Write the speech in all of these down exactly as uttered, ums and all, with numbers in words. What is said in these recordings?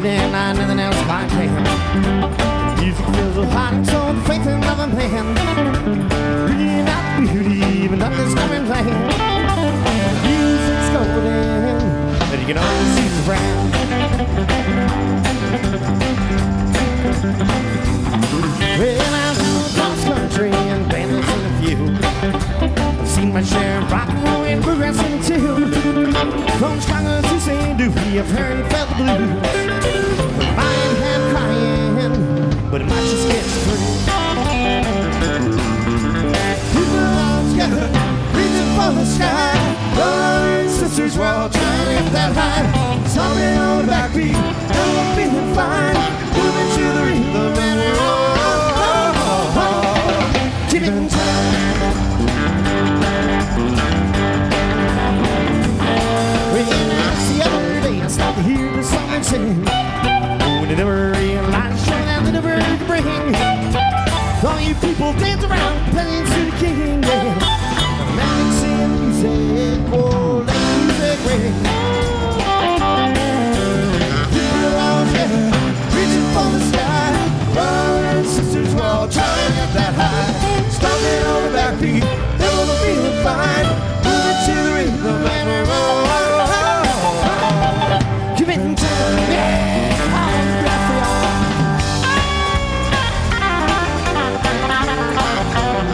and I nothing else I can. Music fills with heart and soul, faith in another man. Bringing out beauty, even on this coming land. Music's golden, but you can only see the brand. Well, I've been across country and bandits in a few. I've seen my share of rock and roll and bluegrass in too. From Chicago to Saint Louis, I've heard and felt the blues. The mind had crying, but it might just get through. People all together, reaching for the sky. Brothers and sisters, we're all trying to get that high. Something on the backbeat, and we're feeling fine. Moving to the rhythm and we're all keeping time. When I the other day, I stopped to hear the song and sing. When they never realized showing out they never could bring. All you people dance around, playing to the king, yeah. The magic sing music, oh, let music ring. People out there, reaching for the sky. Brothers and sisters, we're all trying to get that high. Stomping on the backbeat, they're all feeling fine. Moving to the rhythm and we're all giving time, yeah. I'm glad for y'all.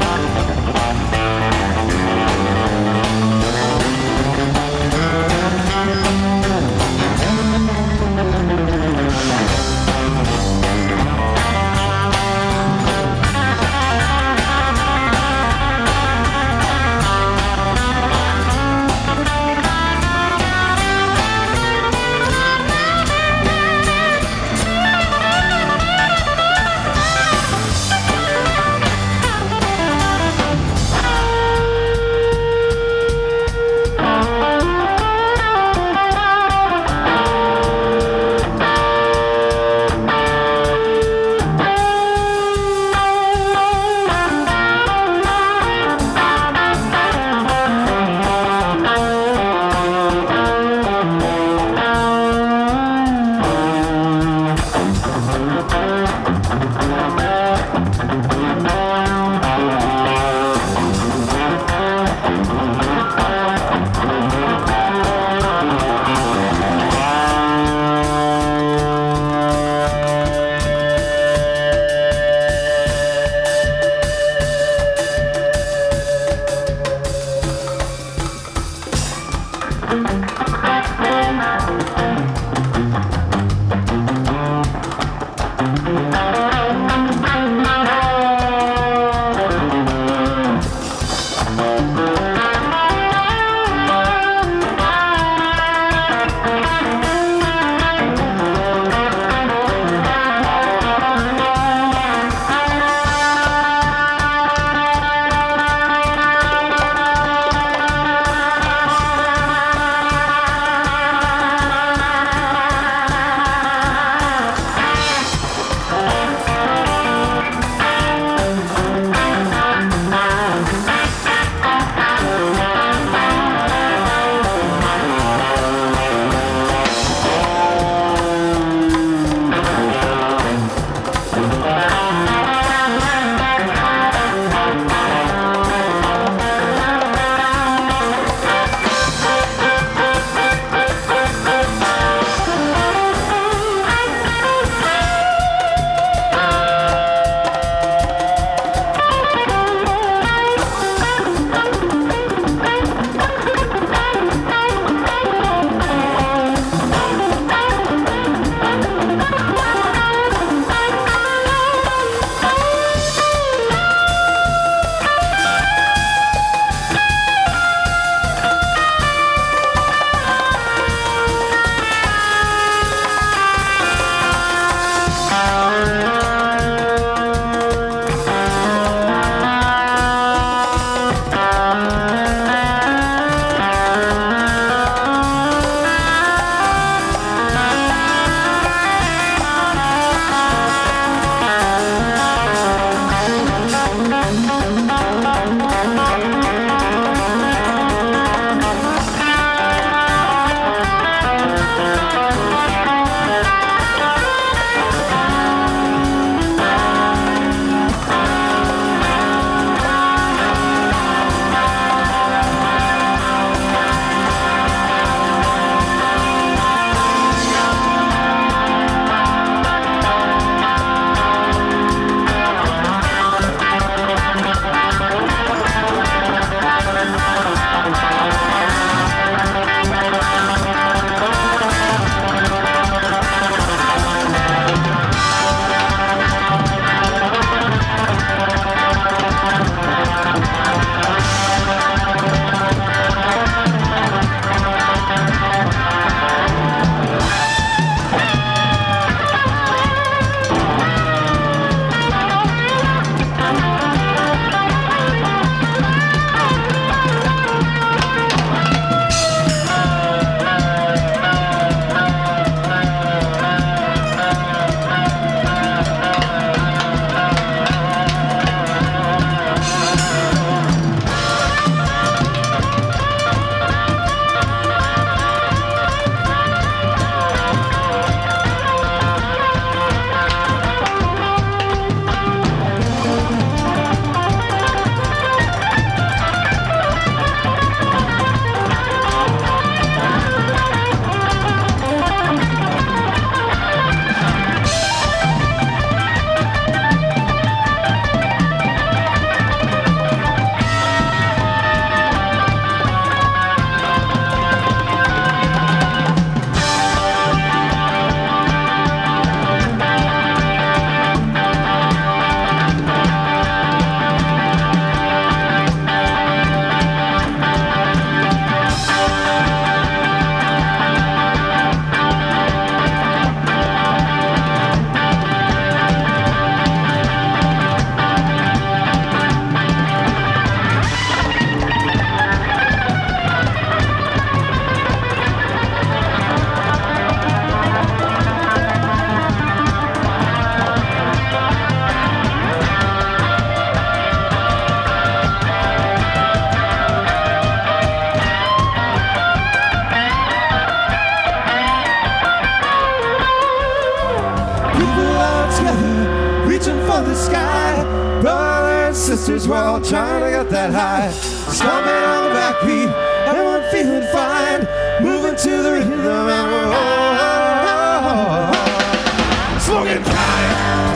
for the sky. Brothers and sisters, we're all trying to get that high. Stomping on the backbeat, everyone feeling fine. Moving to the rhythm and we're all smoking pine.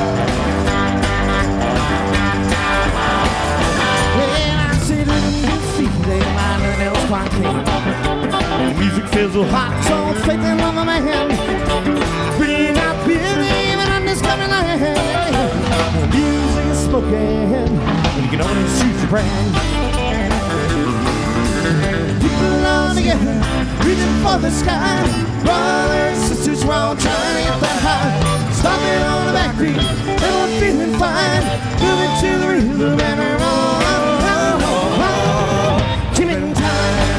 When I say living with feet, they mind nothing else quite clean. The music feels so hot, so faith in love of my hand. Bring out believing on this coming land. The music is smoking, and you can only choose your brand. People all together, reaching for the sky. Brothers and sisters, we're all trying to get that high. Stomping on the backbeat, everyone feeling fine. Moving to the rhythm and we're all keeping time.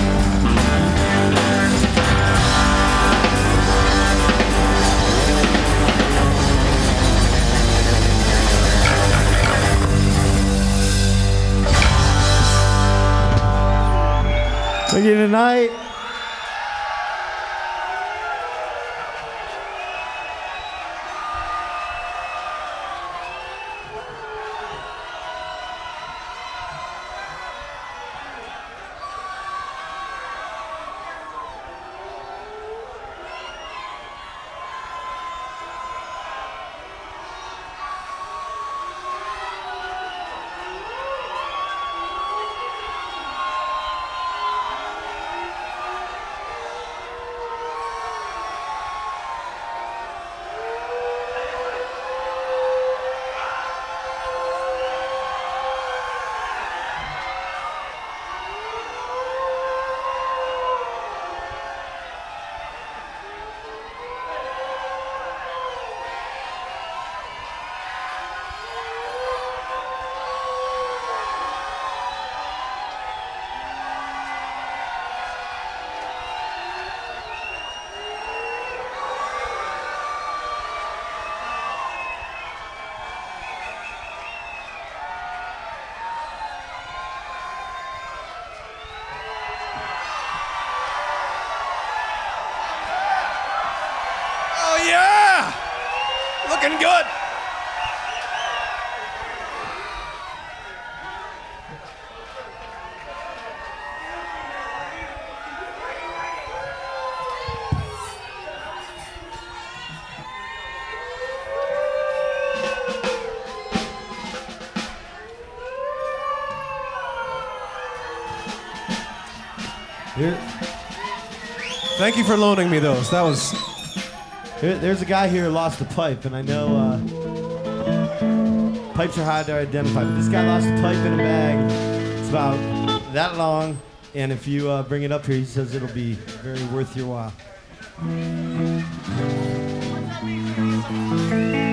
Thank you tonight. Looking good. Here, Thank you for loaning me those. That was... here, there's a guy here who lost a pipe, and I know uh, pipes are hard to identify, but this guy lost a pipe in a bag. It's about that long, and if you uh, bring it up here, he says it'll be very worth your while.